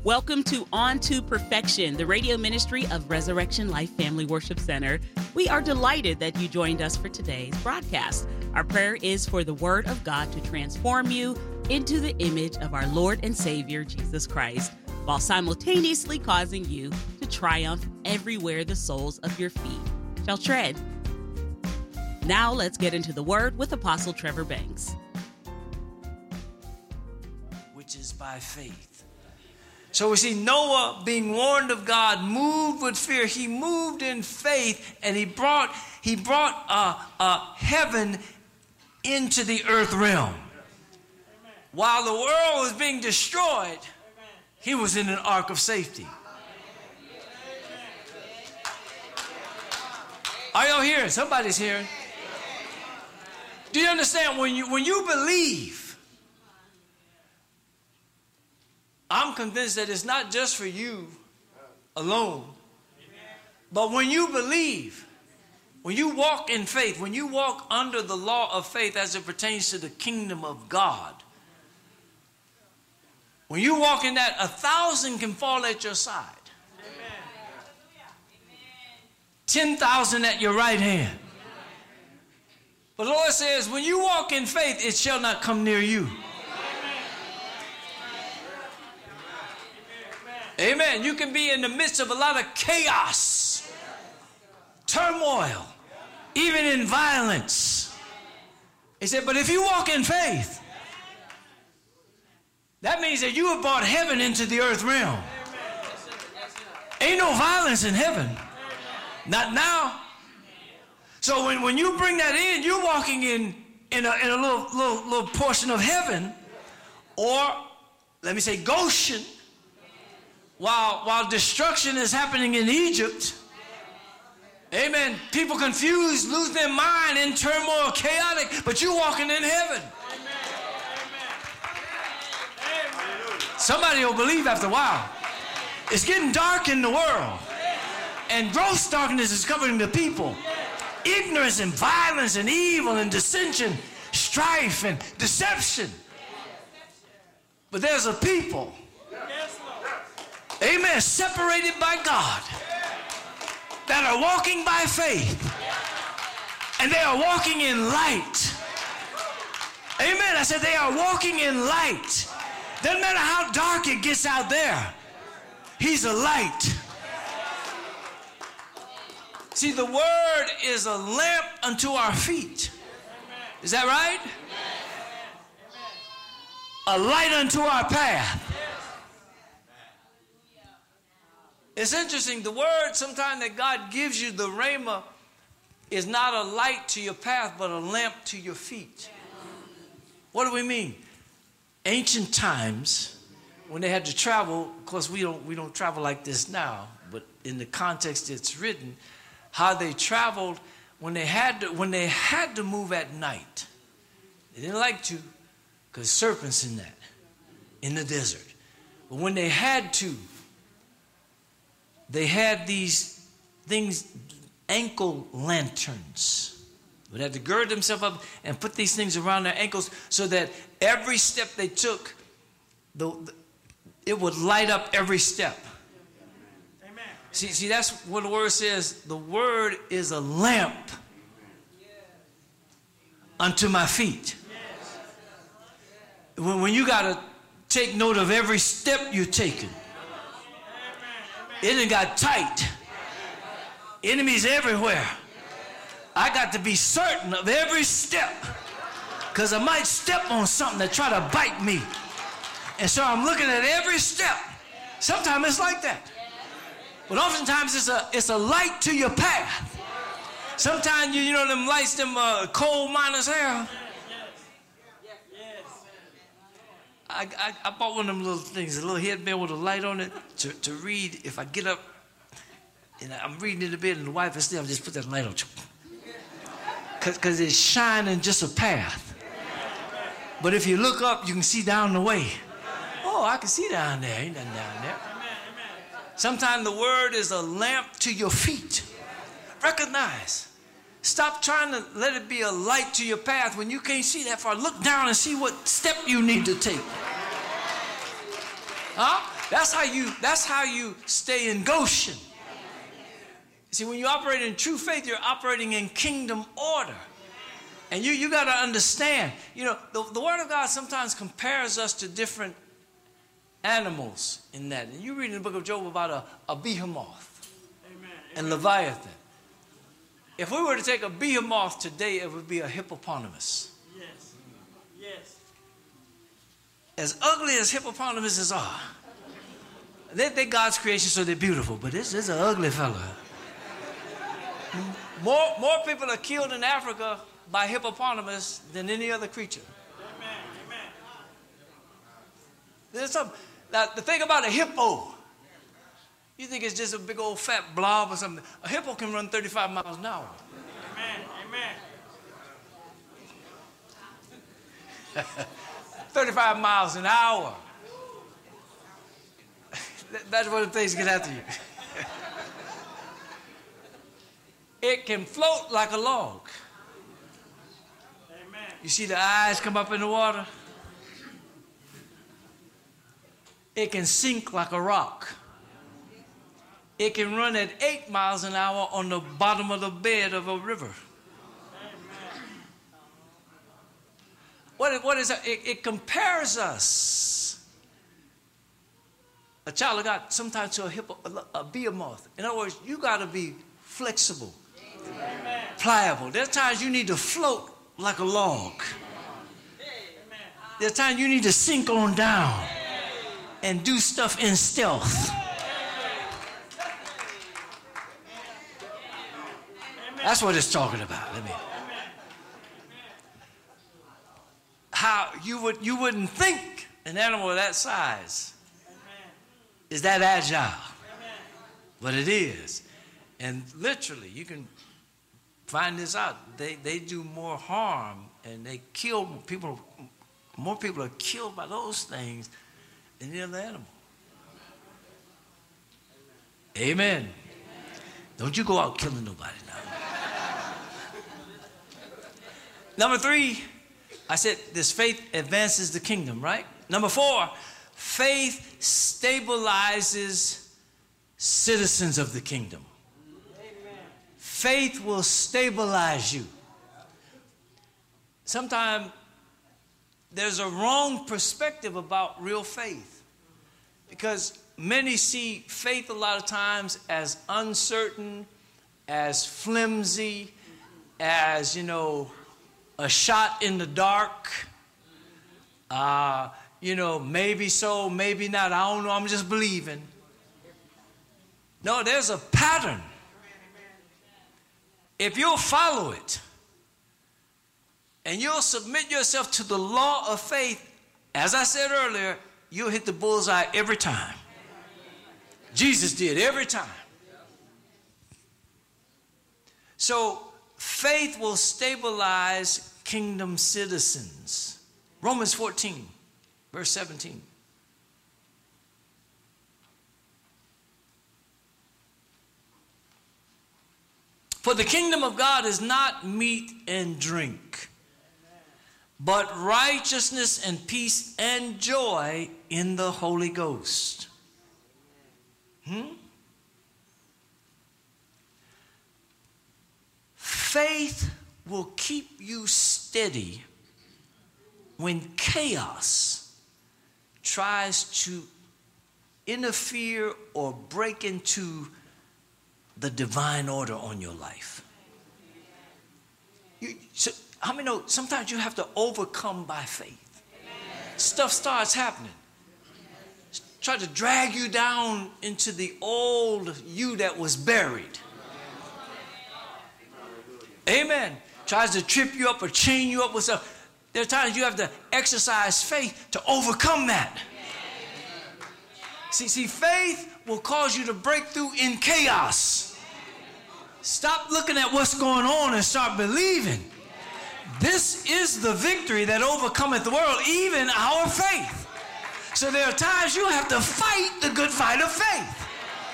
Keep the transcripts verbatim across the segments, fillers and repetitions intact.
Welcome to On to Perfection, the radio ministry of Resurrection Life Family Worship Center. We are delighted that you joined us for today's broadcast. Our prayer is for the Word of God to transform you into the image of our Lord and Savior, Jesus Christ, while simultaneously causing you to triumph everywhere the soles of your feet shall tread. Now let's get into the Word with Apostle Trevor Banks. Which is by faith. So we see Noah, being warned of God, moved with fear. He moved in faith, and he brought he brought uh, uh, heaven into the earth realm. While the world was being destroyed, he was in an ark of safety. Are y'all hearing? Somebody's hearing. Do you understand? When you when you believe, I'm convinced that it's not just for you alone. But when you believe, when you walk in faith, when you walk under the law of faith as it pertains to the kingdom of God, when you walk in that, a thousand can fall at your side. Ten thousand at your right hand. But the Lord says, when you walk in faith, it shall not come near you. Amen. You can be in the midst of a lot of chaos, turmoil, even in violence. He said, but if you walk in faith, that means that you have brought heaven into the earth realm. Ain't no violence in heaven. Not now. So when, when you bring that in, you're walking in, in a, in a little, little, little portion of heaven, or let me say Goshen. While, while destruction is happening in Egypt, amen, people confused, lose their mind in turmoil, chaotic, but you're walking in heaven. Amen. Somebody will believe after a while. It's getting dark in the world, and gross darkness is covering the people. Ignorance and violence and evil and dissension, strife and deception. But there's a people, amen, separated by God, that are walking by faith, and they are walking in light. Amen. I said they are walking in light. Doesn't matter how dark it gets out there, he's a light. See, the word is a lamp unto our feet. Is that right? A light unto our path. It's interesting, the word sometimes that God gives you, the rhema, is not a light to your path, but a lamp to your feet. What do we mean? Ancient times, when they had to travel, of course we don't, we don't travel like this now, but in the context it's written, how they traveled when they had to, when they had to move at night. They didn't like to, because serpents in that, in the desert. But when they had to, they had these things, ankle lanterns. They had to gird themselves up and put these things around their ankles so that every step they took, the, the, it would light up every step. Amen. See, see, that's what the word says. The word is a lamp unto my feet. When, when you got to take note of every step you're taking. It done got tight. Enemies everywhere. I got to be certain of every step, because I might step on something that try to bite me. And so I'm looking at every step. Sometimes it's like that. But oftentimes it's a it's a light to your path. Sometimes you, you know them lights, them uh, coal miners have. I, I, I bought one of them little things, a little headband with a light on it to, to read. If I get up and I'm reading in the bed and the wife is there, I'll just put that light on. Because it's shining just a path. But if you look up, you can see down the way. Oh, I can see down there. Ain't nothing down there. Sometimes the word is a lamp to your feet. Recognize. Stop trying to let it be a light to your path when you can't see that far. Look down and see what step you need to take. Huh? That's how you, that's how you stay in Goshen. See, when you operate in true faith, you're operating in kingdom order. And you, you got to understand, you know, the, the Word of God sometimes compares us to different animals in that. And you read in the book of Job about a, a behemoth Amen. and Leviathan. If we were to take a behemoth today, it would be a hippopotamus. Yes. Yes. As ugly as hippopotamuses are, they're, they're God's creation, so they're beautiful. But this is an ugly fella. More, more people are killed in Africa by hippopotamus than any other creature. Amen. Amen. There's some, now, the thing about a hippo, you think it's just a big old fat blob or something. A hippo can run thirty-five miles an hour. Amen. Amen. thirty-five miles an hour. That's what the things get after you. It can float like a log. Amen. You see the eyes come up in the water? It can sink like a rock. It can run at eight miles an hour on the bottom of the bed of a river. Amen. What, what is that? It, it compares us, a child of God, sometimes to a, hippo, a, a behemoth. In other words, you got to be flexible, Amen. pliable. There's times you need to float like a log. Amen. There's times you need to sink on down and do stuff in stealth. That's what it's talking about. Let me. How you would you wouldn't think an animal of that size is that agile, but it is. And literally, you can find this out. They they do more harm and they kill people. More people are killed by those things than any other animal. Amen. Amen. Don't you go out killing nobody now. Number three, I said this faith advances the kingdom, right? Number four, faith stabilizes citizens of the kingdom. Amen. Faith will stabilize you. Sometimes there's a wrong perspective about real faith because many see faith a lot of times as uncertain, as flimsy, as, you know, a shot in the dark. Uh, you know, maybe so, maybe not. I don't know. I'm just believing. No, there's a pattern. If you'll follow it and you'll submit yourself to the law of faith, as I said earlier, you'll hit the bullseye every time. Jesus did every time. So faith will stabilize kingdom citizens. Romans fourteen, verse seventeen. For the kingdom of God is not meat and drink, but righteousness and peace and joy in the Holy Ghost. Hmm? Faith will keep you steady when chaos tries to interfere or break into the divine order on your life. You, so, how many know sometimes you have to overcome by faith? Amen. Stuff starts happening. Try to drag you down into the old you that was buried. Amen. Tries to trip you up or chain you up with stuff. There are times you have to exercise faith to overcome that. See, see, faith will cause you to break through in chaos. Stop looking at what's going on and start believing. This is the victory that overcometh the world, even our faith. So there are times you have to fight the good fight of faith.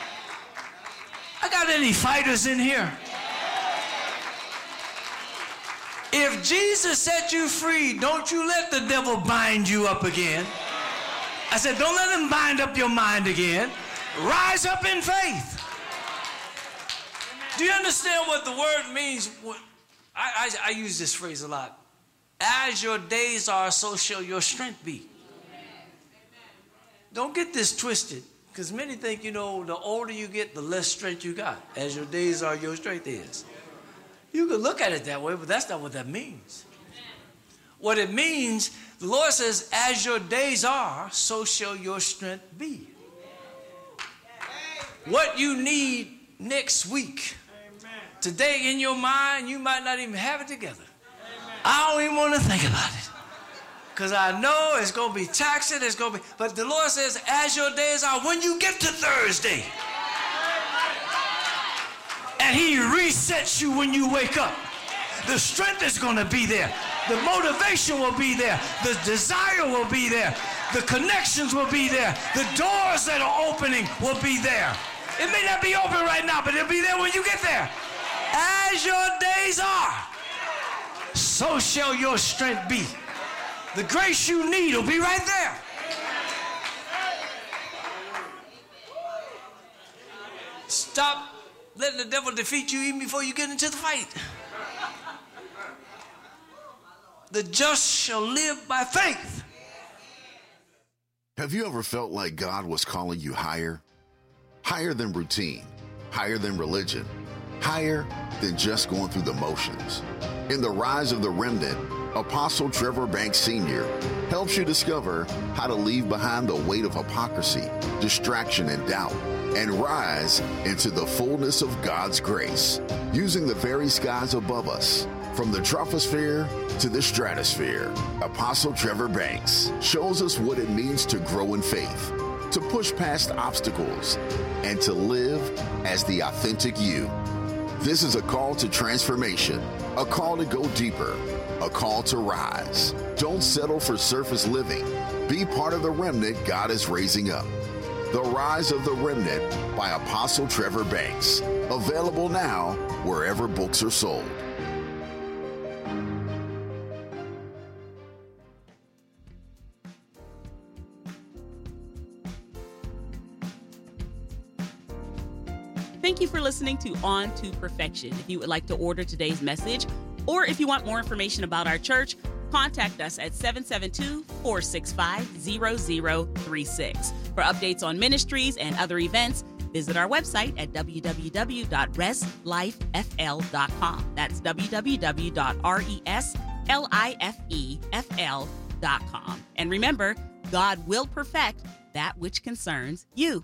I got any fighters in here? If Jesus set you free, don't you let the devil bind you up again. I said, don't let them bind up your mind again. Rise up in faith. Do you understand what the word means? I, I, I use this phrase a lot. As your days are, so shall your strength be. Don't get this twisted, because many think, you know, the older you get, the less strength you got. As your days are, your strength is. You can look at it that way, but that's not what that means. What it means, the Lord says, as your days are, so shall your strength be. What you need next week, today in your mind, you might not even have it together. I don't even want to think about it. Because I know it's going to be taxing, it's going to be, but the Lord says, as your days are, when you get to Thursday, and He resets you when you wake up, the strength is going to be there. The motivation will be there. The desire will be there. The connections will be there. The doors that are opening will be there. It may not be open right now, but it'll be there when you get there. As your days are, so shall your strength be. The grace you need will be right there. Stop letting the devil defeat you even before you get into the fight. The just shall live by faith. Have you ever felt like God was calling you higher? Higher than routine, higher than religion, higher than just going through the motions. In The Rise of the Remnant, Apostle Trevor Banks Senior helps you discover how to leave behind the weight of hypocrisy, distraction, and doubt, and rise into the fullness of God's grace, using the very skies above us. From the troposphere to the stratosphere, Apostle Trevor Banks shows us what it means to grow in faith, to push past obstacles, and to live as the authentic you. This is a call to transformation, a call to go deeper, a call to rise. Don't settle for surface living. Be part of the remnant God is raising up. The Rise of the Remnant by Apostle Trevor Banks. Available now wherever books are sold. Thank you for listening to On to Perfection. If you would like to order today's message, or if you want more information about our church, contact us at seven seven two, four six five, zero zero three six. For updates on ministries and other events, visit our website at w w w dot res life f l dot com. That's w w w dot res life f l dot com. And remember, God will perfect that which concerns you.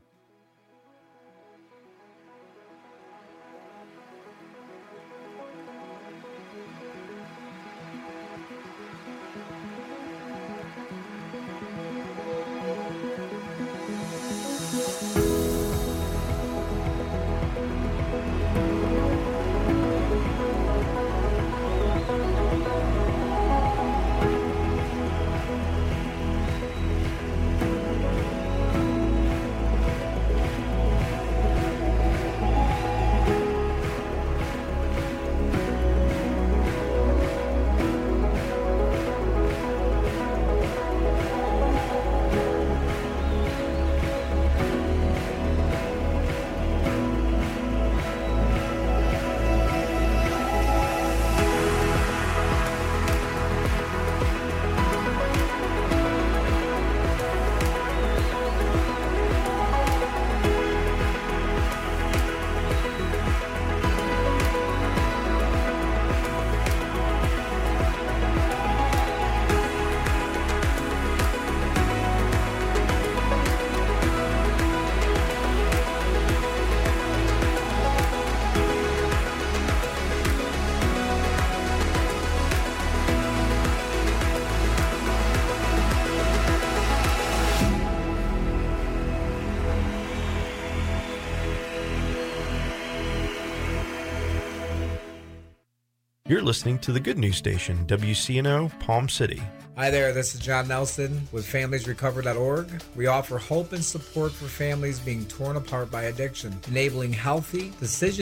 You're listening to the Good News Station, W C N O, Palm City. Hi there, this is John Nelson with families recover dot org. We offer hope and support for families being torn apart by addiction, enabling healthy, decision